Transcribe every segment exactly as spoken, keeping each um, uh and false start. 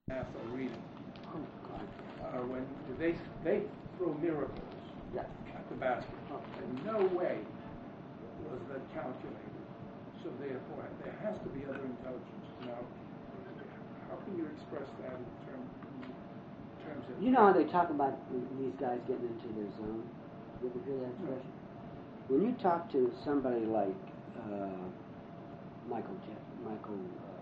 math or reading. Oh, God. Uh, when they they throw miracles Yeah. at the basket. Oh. In no way was that calculated. So therefore, there has to be other intelligence. Now, how can you express that in, term, in terms of... You know how they talk about these guys getting into their zone? You ever hear that expression? No. When you talk to somebody like uh, Michael Jeff, Michael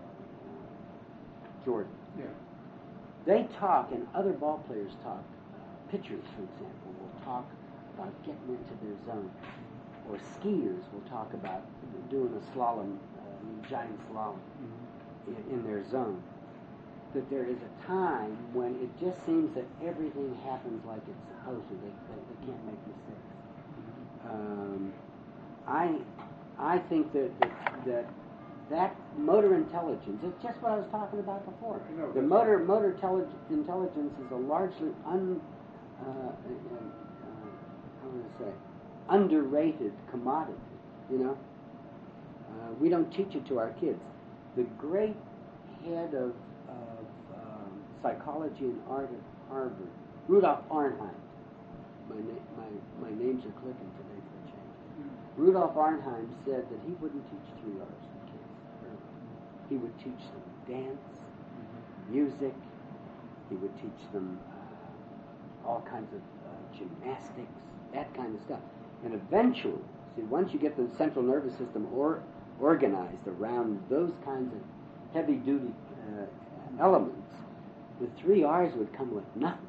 uh, Jordan, yeah. they talk, and other ball players talk. Uh, pitchers, for example, will talk about getting into their zone. Or skiers will talk about doing a slalom, uh, giant slalom mm-hmm. in, in their zone. That there is a time when it just seems that everything happens like it's supposed to. They, they, they can't make mistakes. Um, I I think that, that that that motor intelligence, it's just what I was talking about before. Know, the motor motor tellig- intelligence is a largely un uh, uh, uh, how would I say underrated commodity. You know, uh, we don't teach it to our kids. The great head of of um, psychology and art at Harvard, Rudolf Arnheim. My, na- my, my names are clicking today for a change. Mm-hmm. Rudolf Arnheim said that he wouldn't teach three R's to kids. He would teach them dance, mm-hmm. music. He would teach them uh, all kinds of uh, gymnastics, that kind of stuff. And eventually, see, once you get the central nervous system or, organized around those kinds of heavy-duty uh, elements, the three R's would come with nothing.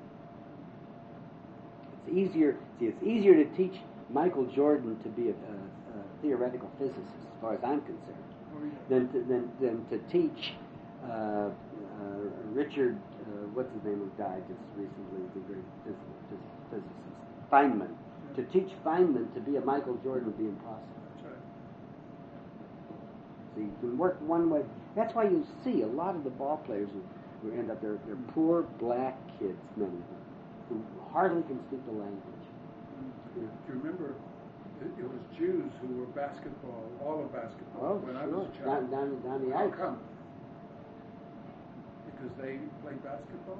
It's easier. See, it's easier to teach Michael Jordan to be a, a, a theoretical physicist, as far as I'm concerned, oh, yeah. than, to, than than to teach uh, uh, Richard. Uh, what's his name? Who died just recently? The great phys- phys- physicist, Feynman. Yeah. To teach Feynman to be a Michael Jordan would be impossible. That's right. So you can work one way. That's why you see a lot of the ball players who, who end up they're, they're poor black kids, many of them, who hardly can speak the language. Do you, you remember it, it was Jews who were basketball, all of basketball, Oh, when sure. I was a child. Down, down, down the How ice. come? Because they played basketball?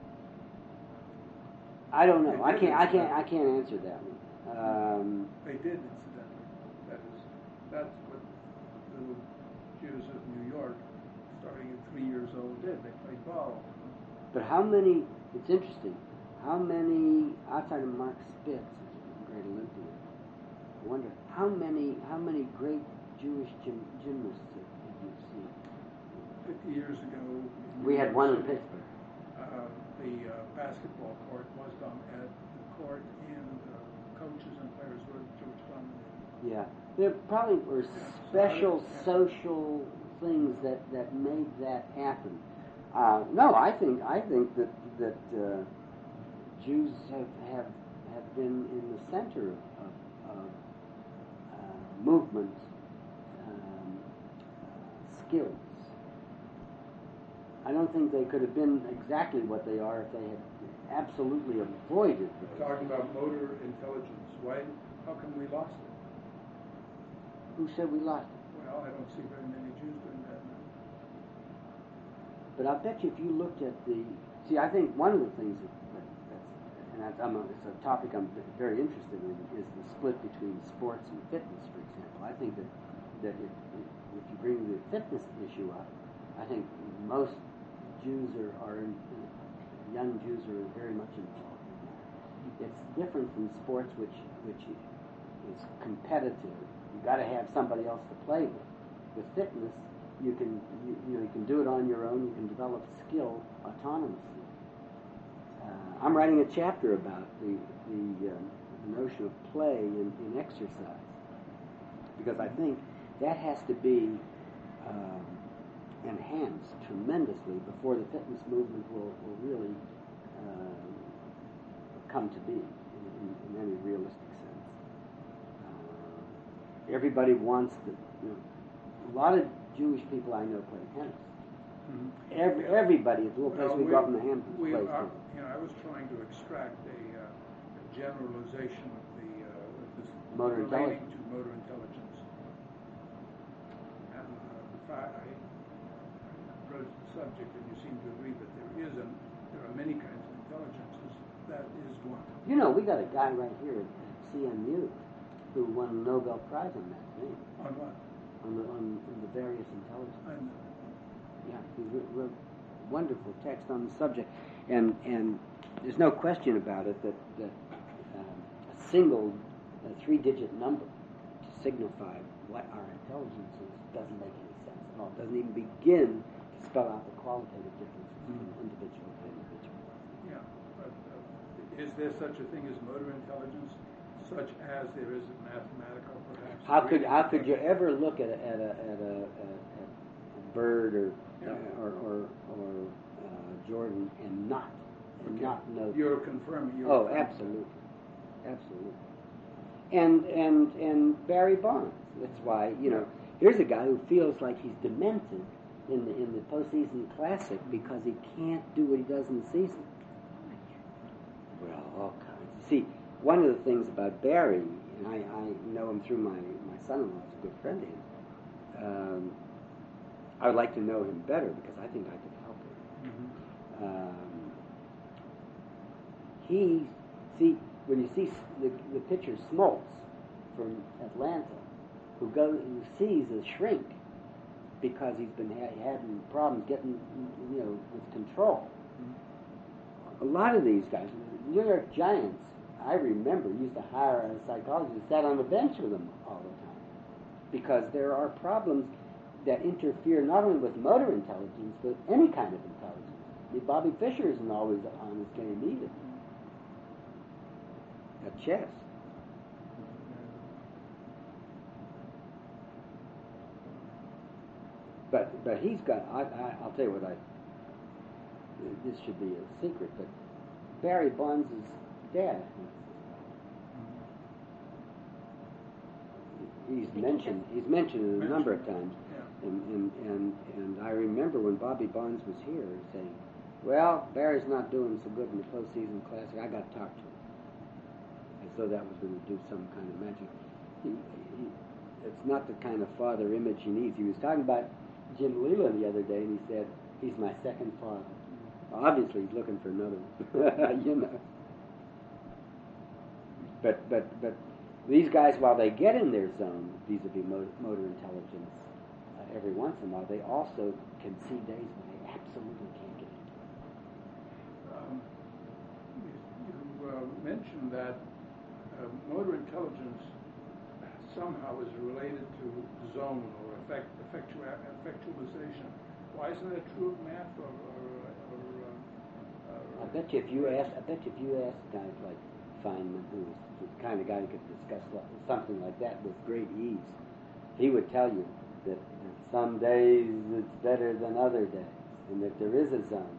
I don't know. They I did can't. I can't. incidentally. I can't answer that one. Um, They did, incidentally. That is, that's what little Jews of New York, starting at three years old, did. They played ball. but how many? It's interesting. How many outside of Mark Spitz, a great Olympian? I wonder how many. How many great Jewish gym, gymnasts have you seen? Fifty years ago, We had one in City, Pittsburgh. Uh, the uh, basketball court was done at the court, and uh, coaches and players were Jewish dominated. Yeah, there probably were special social things that, that made that happen. Uh, no, I think I think that that uh, Jews have, have have been in the center of, of, of uh, movements, um, uh, skills. I don't think they could have been exactly what they are if they had absolutely avoided those. Talking about motor intelligence, why? How come we lost it? Who said we lost it? Well, I don't see very many Jews doing that now. But I bet you if you looked at the... See, I think one of the things that, that that's... And that's, I'm a, it's a topic I'm very interested in, is the split between sports and fitness, for example. I think that, that if, if you bring the fitness issue up, I think most Jews are, are in, young Jews are very much involved in that. It's different from sports, which which is competitive. You got to have somebody else to play with. With fitness, you can you, you know you can do it on your own. You can develop skill autonomously. Uh, I'm writing a chapter about the the, um, the notion of play in, in exercise, because I think that has to be um, enhanced tremendously before the fitness movement will, will really uh, come to be in, in, in any realistic sense. Uh, everybody wants the, you know, a lot of Jewish people I know play tennis. Mm-hmm. Every, everybody at the little well, place we, we grew up in the Hamptons we plays are, tennis. You know, I was trying to extract a, uh, a generalization of the uh, of this motor relating intelligence. to motor intelligence. And uh, the fact I knowledge of the subject, and you seem to agree that there is, and there are many kinds of intelligences. That is one. You know, we got a guy right here at C M U who won a Nobel Prize on that thing. On what? On the, on, on the various intelligences. I know. Yeah, he wrote, wrote wonderful text on the subject, and and there's no question about it that that um, a single a three-digit number to signify what our intelligence is doesn't make any sense at all. It doesn't even begin to spell out the qualitative differences between individual to individual. Yeah, but uh, is there such a thing as motor intelligence, such as there is mathematical, perhaps? How could how could you ever look at a, at a, at a, at a bird or Yeah. uh, or or, or uh, Jordan and not and Okay. not know? You're confirming. You're Oh, confirming. absolutely, absolutely. And and and Barry Bonds. That's why, you know, here's a guy who feels like he's demented in the in the postseason classic because he can't do what he does in the season. Well, all kinds. See, one of the things about Barry, and I, I know him through my, my son-in-law, who's a good friend of his. Um, I would like to know him better because I think I could help him. Mm-hmm. Um, he, see, when you see the, the pitcher Smoltz from Atlanta, who goes, who sees a shrink because he's been ha- having problems getting, you know, with control. A lot of these guys, the New York Giants, I remember, used to hire a psychologist who sat on the bench with them all the time because there are problems that interfere not only with motor intelligence, but any kind of intelligence. I mean, Bobby Fischer isn't always on his game either. At chess. But but he's got, I, I, I'll tell you what I, this should be a secret, but Barry Bonds' dad, he's mentioned, he's mentioned it a number of times. And, and, and, and I remember when Bobby Bonds was here saying, well, Barry's not doing so good in the postseason classic, I got to talk to him. As though that was going to do some kind of magic. He, he, it's not the kind of father image he needs. He was talking about Jim Leland the other day, and he said, he's my second father. Well, obviously, he's looking for another one, you know. But, but, but these guys, while they get in their zone vis-a-vis motor, motor intelligence, uh, every once in a while, they also can see days when they absolutely can't get into it. Um, you you uh, mentioned that uh, motor intelligence somehow is related to zone or effect, effectua, effectualization. Why isn't that true of math or? or, or, uh, or I bet you if you ask, I bet you if you ask guys like Feynman, who's the kind of guy who could discuss something like that with great ease, he would tell you that, that some days it's better than other days, and that there is a zone.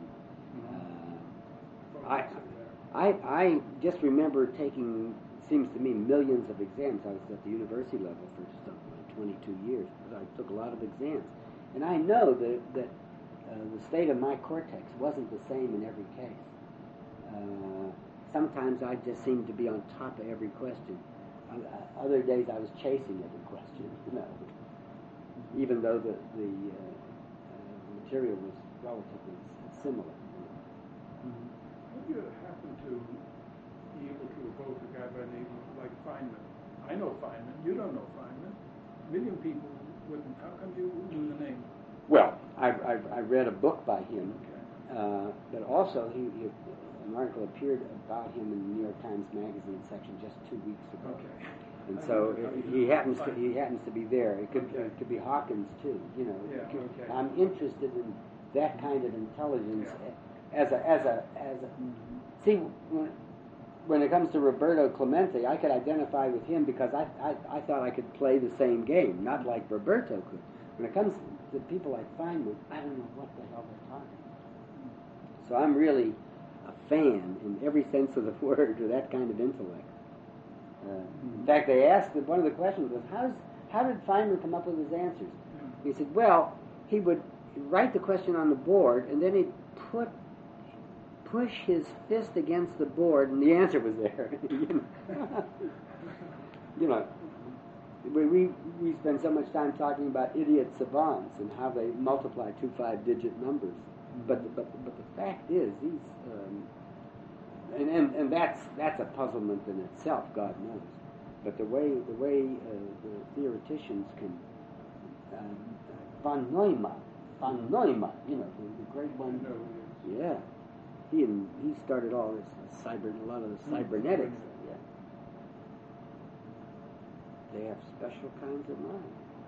Mm-hmm. Uh, I, I, I just remember taking, seems to me, millions of exams. I was at the university level for something like twenty-two years. But I took a lot of exams, and I know that that uh, the state of my cortex wasn't the same in every case. Uh, sometimes I just seemed to be on top of every question. Uh, other days I was chasing every question, you know, even though the, the uh, uh, material was relatively similar. Mm-hmm. How do you happen to be able to evoke a guy by the name of, like Feynman? I know Feynman. You don't know Feynman. A million people wouldn't. How come you knew the name? Well, I, I, I read a book by him, Okay. uh, but also he, he, an article appeared about him in the New York Times Magazine section just two weeks ago. Okay. And I so wonder how it, you he know happens to Feynman. he happens to be there. It could Okay. it could be Hawkins too. You know. Yeah, It could- okay. I'm interested in that kind of intelligence Yeah. as a as a as a. Mm-hmm. See, when, when it comes to Roberto Clemente, I could identify with him because I, I I thought I could play the same game, not like Roberto could. When it comes to people like Feynman, I don't know what the hell they're talking about. So I'm really a fan in every sense of the word of that kind of intellect. Uh, in fact, they asked, one of the questions was, how, does, how did Feynman come up with his answers? He said, well, he would write the question on the board, and then he'd put, push his fist against the board, and the answer was there. you know. You know. we, we we spend so much time talking about idiot savants and how they multiply two five-digit numbers, mm-hmm. but the, but but the fact is these, um, and, and and that's that's a puzzlement in itself, God knows. But the way the way uh, the theoreticians can, um, von Neumann, von Neumann, you know, the, the great one, yeah, he and he started all this cyber, a lot of the cybernetics. Yeah, they have special kinds of mind.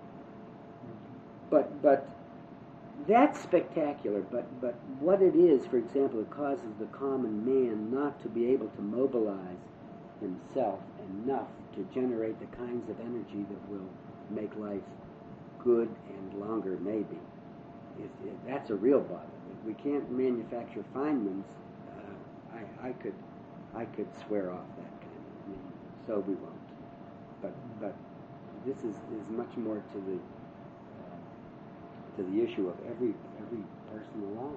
But but that's spectacular. But but what it is, for example, it causes the common man not to be able to mobilize himself enough to generate the kinds of energy that will make life good and longer, maybe. It, it, that's a real bother. If we can't manufacture Feynmans, uh, I, I could I could swear off that kind of thing. So we won't. But but this is, is much more to the uh, to the issue of every every person alive.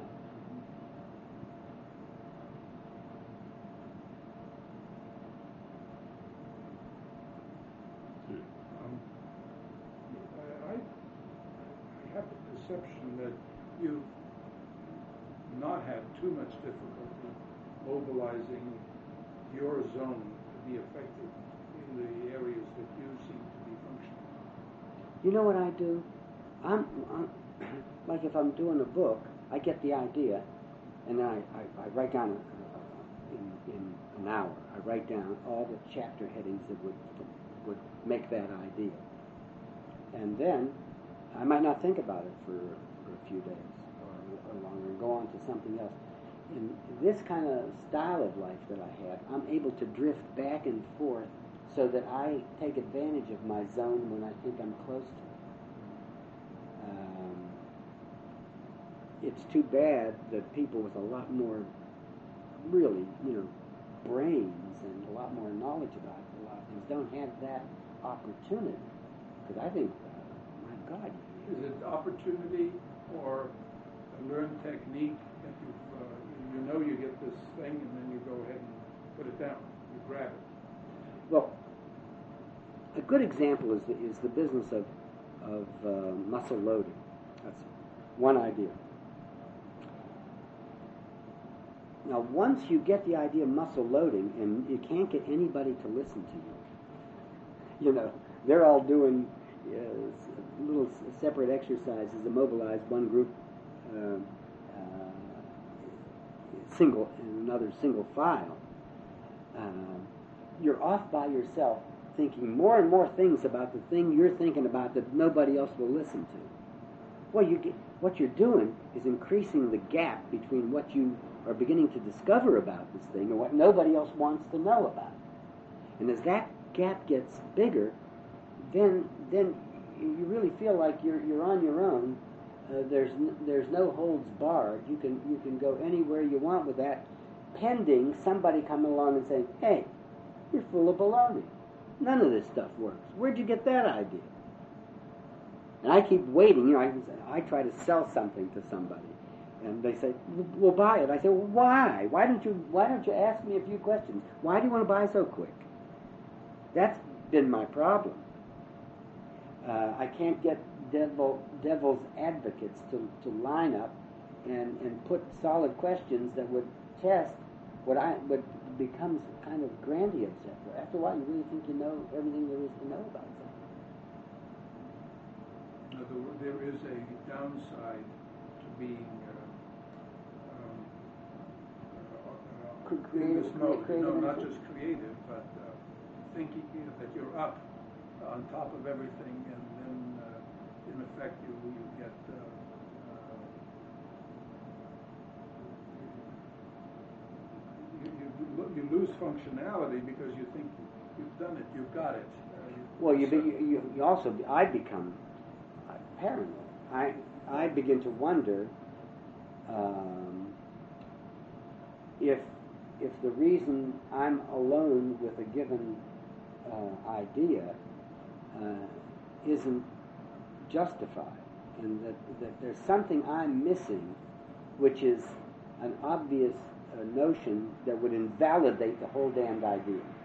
Perception that you've not had too much difficulty mobilizing your zone to be effective in the areas that you seem to be functioning. You know what I do? I'm, I'm like if I'm doing a book, I get the idea, and then I, I, I write down a, uh, in, in an hour. I write down all the chapter headings that would would make that idea, and then I might not think about it for, for a few days or, or longer and go on to something else. In this kind of style of life that I have, I'm able to drift back and forth so that I take advantage of my zone when I think I'm close to it. Um, it's too bad that people with a lot more, really, you know, brains and a lot more knowledge about a lot of things don't have that opportunity. Because I think, uh, God. Is it opportunity or a learned technique that you uh, you know you get this thing and then you go ahead and put it down, you grab it? Well, a good example is the, is the business of of uh, muscle loading. That's one idea. Now, once you get the idea of muscle loading, and you can't get anybody to listen to you, you know, they're all doing Uh, little separate exercises to mobilize one group uh, uh, single and another single file. Uh, you're off by yourself thinking more and more things about the thing you're thinking about that nobody else will listen to. Well, you get, what you're doing is increasing the gap between what you are beginning to discover about this thing and what nobody else wants to know about. And as that gap gets bigger, then then you really feel like you're you're on your own. Uh, there's n- there's no holds barred. You can you can go anywhere you want with that, pending somebody coming along and saying, "Hey, you're full of baloney. None of this stuff works. Where'd you get that idea?" And I keep waiting. You know, I I try to sell something to somebody, and they say, "We'll buy it." I say, well, "Why? Why don't you Why don't you ask me a few questions? Why do you want to buy so quick?" That's been my problem. Uh, I can't get devil, devil's advocates to, to line up and, and put solid questions that would test what I what becomes kind of grandiose. After after a while, you really think you know everything there is to know about something. In other words, there is a downside to being uh, um, uh, uh, in this mode. No, not just creative, but uh, thinking that you're up on top of everything, and then uh, in effect you you get uh, uh, you, you you lose functionality because you think you've done it, you've got it. Uh, you, well, you, be, you you also I become paranoid. I I begin to wonder um, if if the reason I'm alone with a given uh, idea Uh, isn't justified, and that, that there's something I'm missing, which is an obvious uh, notion that would invalidate the whole damned idea.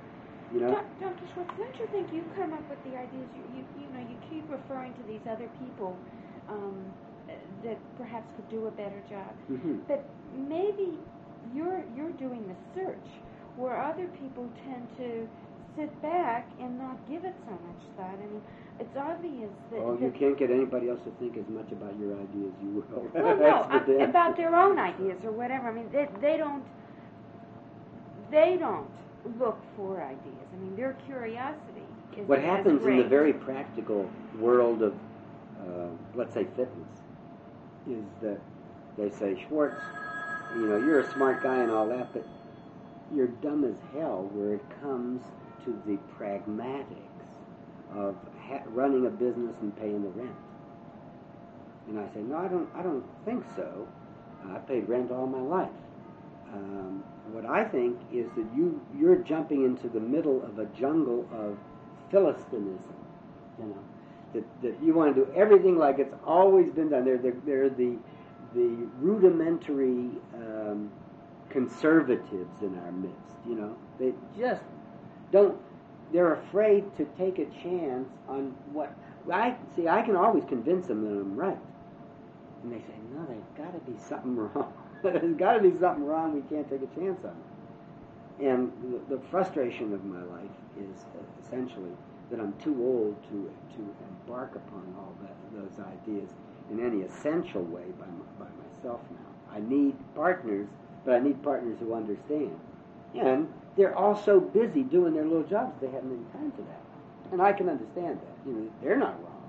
You know? Doctor Schwartz, don't you think you come up with the ideas? You, you, you know, you keep referring to these other people um, that perhaps could do a better job. Mm-hmm. But maybe you're you're doing the search, where other people tend to sit back and not give it so much thought. I mean, it's obvious that... Oh, that you can't get anybody else to think as much about your ideas as you will. Well, no, um, about their own ideas or whatever. I mean, they, they don't... They don't look for ideas. I mean, their curiosity is What is happens great. in the very practical world of, uh, let's say, fitness, is that they say, Schwartz, you know, you're a smart guy and all that, but you're dumb as hell where it comes to the pragmatics of ha- running a business and paying the rent. And I say, no, I don't. I don't think so. I paid rent all my life. Um, what I think is that you you're jumping into the middle of a jungle of Philistinism. You know, that that you want to do everything like it's always been done. They're they're, they're the the rudimentary um, conservatives in our midst. You know, they just don't. They're afraid to take a chance on what I see. I can always convince them that I'm right, and they say, "No, there's got to be something wrong. There's got to be something wrong. We can't take a chance on it." And the, the frustration of my life is uh, essentially that I'm too old to to embark upon all that those ideas in any essential way by my, by myself now. I need partners, but I need partners who understand. And they're all so busy doing their little jobs, they haven't any time for that. And I can understand that. You know, they're not wrong.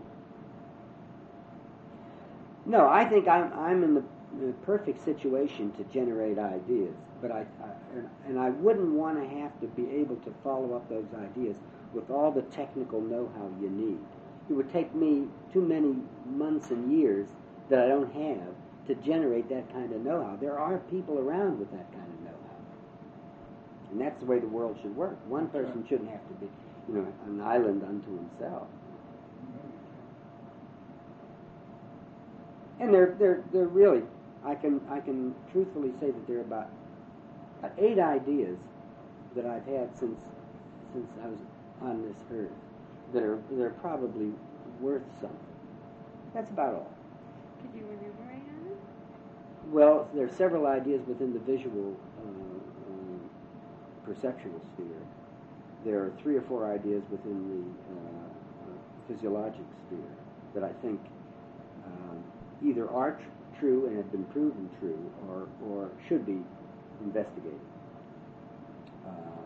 No, I think I'm I'm in the, the perfect situation to generate ideas, but I, I and, and I wouldn't want to have to be able to follow up those ideas with all the technical know-how you need. It would take me too many months and years that I don't have to generate that kind of know-how. There are people around with that kind of know-how. And that's the way the world should work. One person shouldn't have to be, you know, an island unto himself. And they're they're they're really, I can I can truthfully say that there are about eight ideas that I've had since since I was on this earth that are they're probably worth something. That's about all. Could you enumerate on it? Well, there are several ideas within the visual uh, uh, perceptual sphere. There are three or four ideas within the uh, uh, physiologic sphere that I think um, either are tr- true and have been proven true, or or should be investigated. Uh,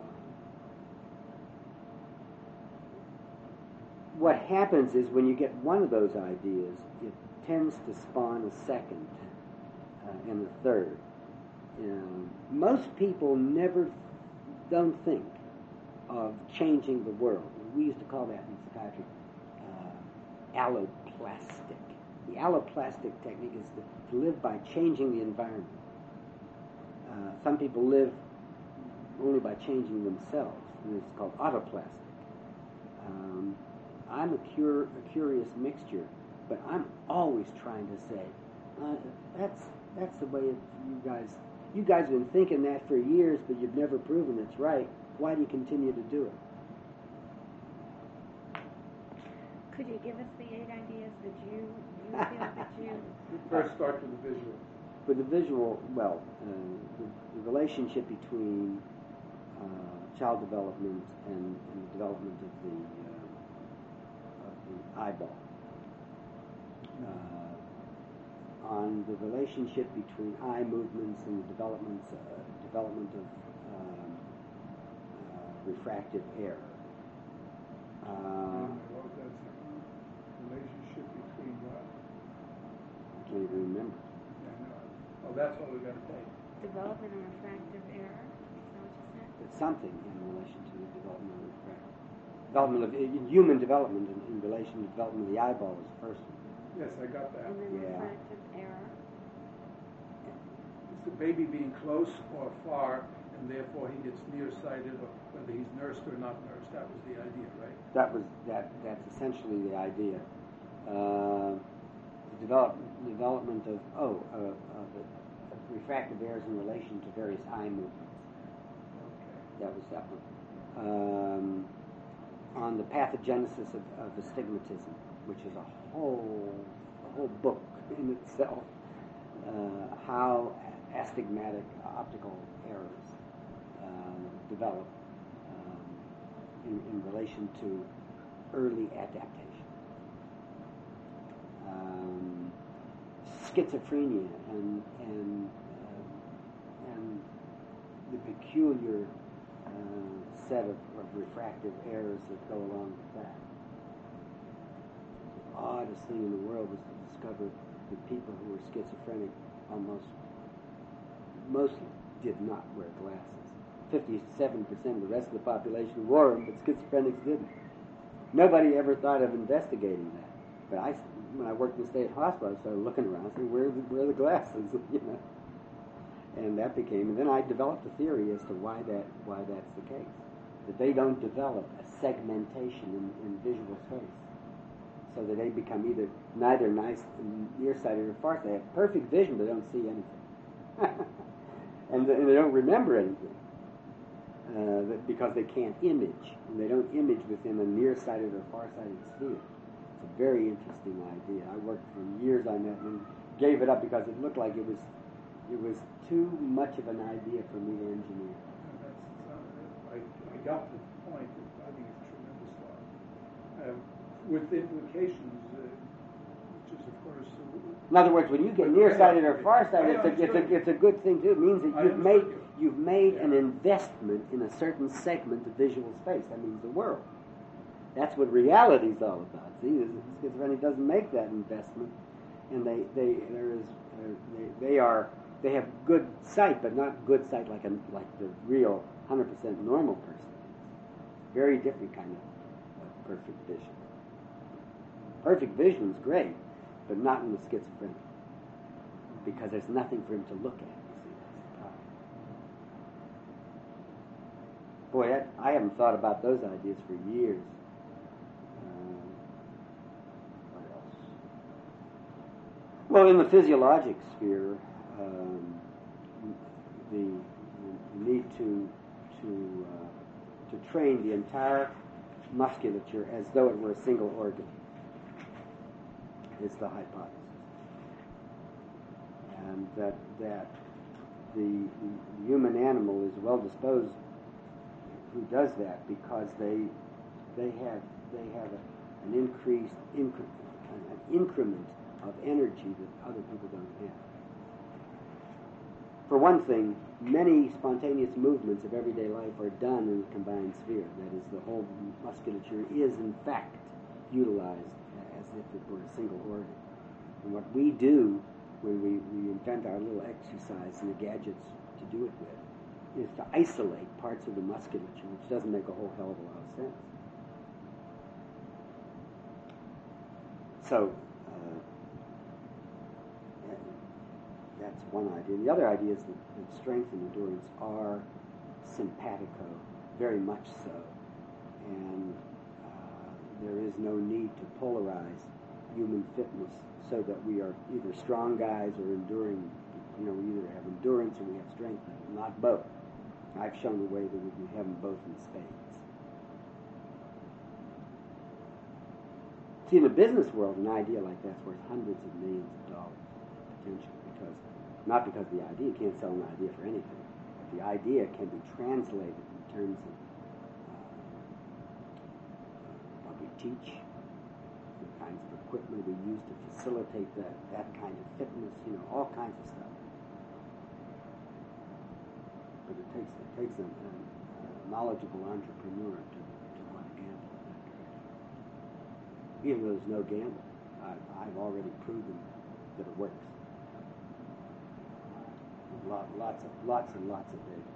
what happens is when you get one of those ideas, it tends to spawn a second uh, and a third. You know, most people never don't think of changing the world. We used to call that in psychiatry uh, alloplastic. The alloplastic technique is to, to live by changing the environment. Uh, some people live only by changing themselves, and it's called autoplastic. Um, I'm a, cur- a curious mixture, but I'm always trying to say, uh, that's that's the way it, you guys you guys have been thinking that for years, but you've never proven it's right. Why do you continue to do it? Could you give us the eight ideas that you, you feel that you... First start with the visual. With the visual, well, uh, the, the relationship between uh, child development and, and the development of the, uh, of the eyeball. Uh, on the relationship between eye movements and the development, uh, development of um, uh, refractive error. Uh, Relationship between what? I can't even remember. Yeah, no. Oh, that's what we're going to take. Development of refractive error? Is that what you said? It's something in relation to the development of refractive. Development of in human development in, in relation to the development of the eyeball is the first one. Yes, I got that. And then Yeah. refractive error? It's the baby being close or far, and therefore he gets nearsighted, or whether he's nursed or not nursed. That was the idea, right? That was that. That's essentially the idea. Uh, the develop, development of oh uh, of the of refractive errors in relation to various eye movements. Okay. That was that one. um, on the pathogenesis of, of astigmatism, which is a whole, a whole book in itself. Uh, how astigmatic optical errors uh, develop um, in, in relation to early adaptation. Um, schizophrenia and and uh, and the peculiar uh, set of, of refractive errors that go along with that. The oddest thing in the world was to discover that people who were schizophrenic almost mostly did not wear glasses. fifty-seven percent of the rest of the population wore them, but schizophrenics didn't. Nobody ever thought of investigating that. But I, when I worked in the state hospital, I started looking around, saying, where are the, where are the glasses? You know, and that became. And then I developed a theory as to why that why that's the case. That they don't develop a segmentation in, in visual space, so that they become either neither nice nearsighted or farsighted. They have perfect vision, but they don't see anything, and, and they don't remember anything. Uh, because they can't image, and they don't image within a nearsighted or farsighted sphere. It's a very interesting idea. I worked for years on that and gave it up because it looked like it was it was too much of an idea for me to engineer. That's, uh, I, I got the point. I think it's a tremendous thought. Um, with implications, uh, which is, of course... Uh, In other words, when you get nearsighted or farsighted, it's a, it's, a, it's a good thing, too. It means that you've made... You. You've made yeah. an investment in a certain segment of visual space. That means the world. That's what reality is all about. See, schizophrenia doesn't make that investment, and they they there is uh, they they are they have good sight, but not good sight like a like the real one hundred percent normal person. Very different kind of, of perfect vision. Perfect vision is great, but not in the schizophrenic, because there's nothing for him to look at. Boy, that, I haven't thought about those ideas for years. Um, what else? Well, in the physiologic sphere, um, the, the need to to uh, to train the entire musculature as though it were a single organ is the hypothesis, and that that the, the human animal is well disposed who does that because they they have they have a, an increased incre- an increment of energy that other people don't have. For one thing, many spontaneous movements of everyday life are done in the combined sphere. That is, the whole musculature is in fact utilized as if it were a single organ. And what we do when we, we invent our little exercise and the gadgets to do it with is to isolate parts of the musculature, which doesn't make a whole hell of a lot of sense. So, uh, that, that's one idea. The other idea is that, that strength and endurance are simpatico, very much so. And uh, there is no need to polarize human fitness so that we are either strong guys or enduring. You know, we either have endurance or we have strength, not both. I've shown the way that we can have them both in spades. See, in the business world, an idea like that's worth hundreds of millions of dollars, potentially, because, not because the idea, you can't sell an idea for anything. But the idea can be translated in terms of uh, what we teach, the kinds of equipment we use to facilitate that, that kind of fitness, you know, all kinds of stuff. But it takes it takes a, a, a knowledgeable entrepreneur to, to want to gamble in that direction. Even though there's no gamble, I've, I've already proven that it works. Lot, lots of lots and lots of data.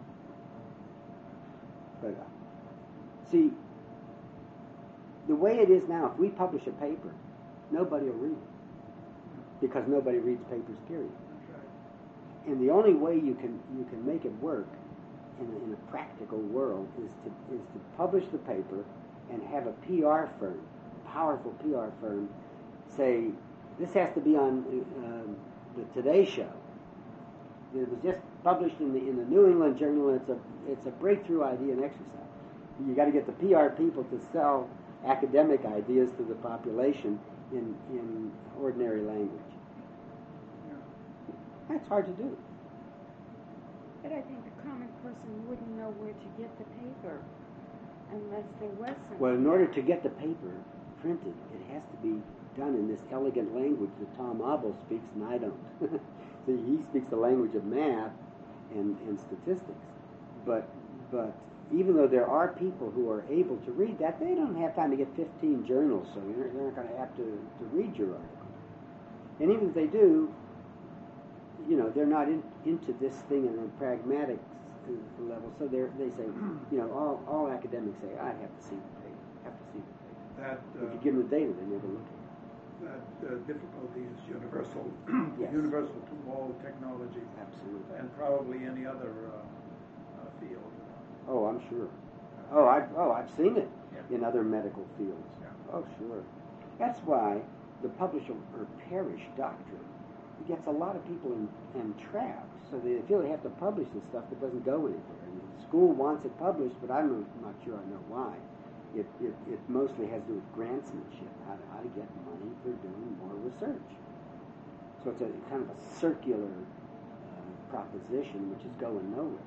But uh, see, the way it is now, if we publish a paper, nobody will read it because nobody reads papers. Period. And the only way you can you can make it work in a, in a practical world is to is to publish the paper and have a P R firm, a powerful P R firm, say this has to be on um, the Today Show. It was just published in the in the New England Journal. And it's a it's a breakthrough idea and exercise. You got to get the P R people to sell academic ideas to the population in in ordinary language. Yeah. That's hard to do. But I think the common person wouldn't know where to get the paper unless there was some. Well, in order to get the paper printed, it has to be done in this elegant language that Tom Abel speaks and I don't. See, he speaks the language of math and, and statistics. But but even though there are people who are able to read that, they don't have time to get fifteen journals, so they're, they're not going to have to, to read your article. And even if they do, you know, they're not in, into this thing in a pragmatic level, so they they say, you know, all, all academics say, I have to see the paper, have to see the paper. That, uh, if you give them the data, they never look at it. That uh, difficulty is universal, Yes. universal to all technology, Absolutely. and probably any other uh, uh, field. Oh, I'm sure. Oh, I've, oh, I've seen it Yeah. in other medical fields. Yeah. Oh, sure. That's why the publish or perish doctrine gets a lot of people in, entrapped. So they feel they have to publish this stuff that doesn't go anywhere. And the school wants it published, but I'm not sure I know why. It, it, it mostly has to do with grantsmanship, how to, how to get money for doing more research. So it's a kind of a circular uh, proposition which is going nowhere.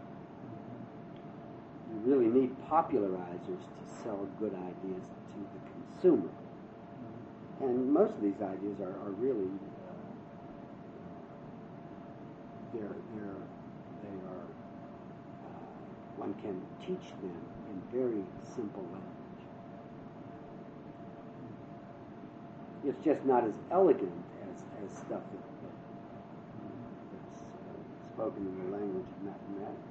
You really need popularizers to sell good ideas to the consumer. And most of these ideas are, are really, uh, they're, they're, they are, uh, one can teach them in very simple language. It's just not as elegant as, as stuff that, that, that's uh, spoken in the language of mathematics.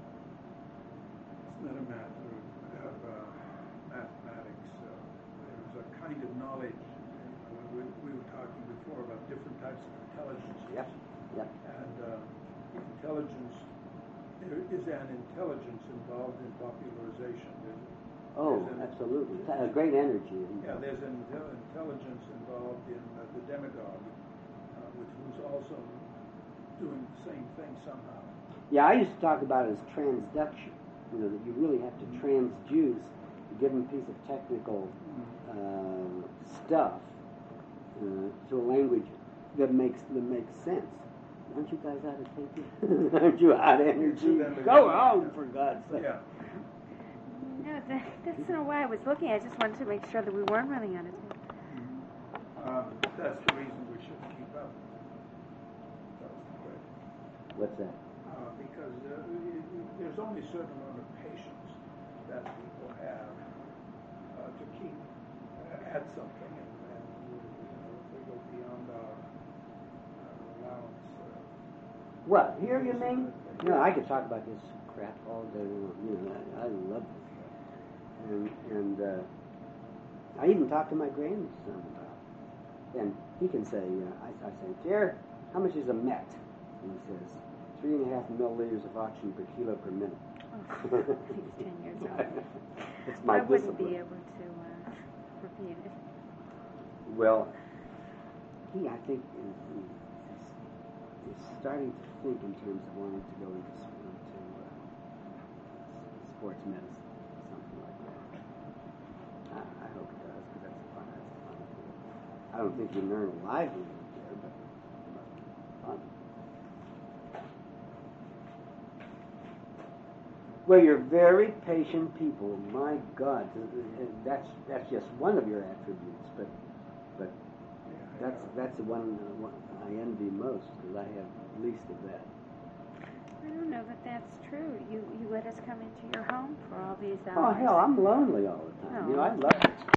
It's not a matter of uh, mathematics. Uh, there's a kind of knowledge. Uh, we, we were talking before about different types of intelligence. Yep. Yep. And uh, intelligence, there is an intelligence involved in popularization. There's, Oh, there's an, absolutely. A great energy. Yeah, there's an intel- intelligence involved in uh, the demagogue, uh, which who's also doing the same thing somehow. Yeah, I used to talk about it as transduction. You know, that you really have to transduce a given piece of technical uh, stuff uh, to a language that makes that makes sense. Aren't you guys out of tape? Aren't you out of energy? Go home, for God's sake. Yeah. No, that, that's not why I was looking. I just wanted to make sure that we weren't running out of time. Um, that's the reason we should keep up. That was the question. What's that? Uh, because uh, it, there's only a certain amount of patience that people have uh, to keep uh, at something, and, and you know, if they go beyond our uh, allowance. Uh, What? Here, you mean? You know, I could talk about this crap all day long. You know, I, I love this stuff. And, and uh, I even talk to my grandson about it. And he can say, uh, I, I say, Jer, how much is a met? And he says, three and a half milliliters of oxygen per kilo per minute. Oh, he's ten years old. It's my I wouldn't discipline. be able to uh, repeat it. Well, he, I think, is, is, is starting to think in terms of wanting to go into, into uh, sports medicine, something like that. I, I hope it does, because that's fun. That's a fun field. I don't think you learn a livelihood there, but it must be fun. Well, you're very patient people. My God, that's that's just one of your attributes, but but that's that's the one, uh, one I envy most, because I have least of that. I don't know that that's true. You you let us come into your home for all these Oh hours. hell, I'm lonely all the time. Oh. You know, I love it.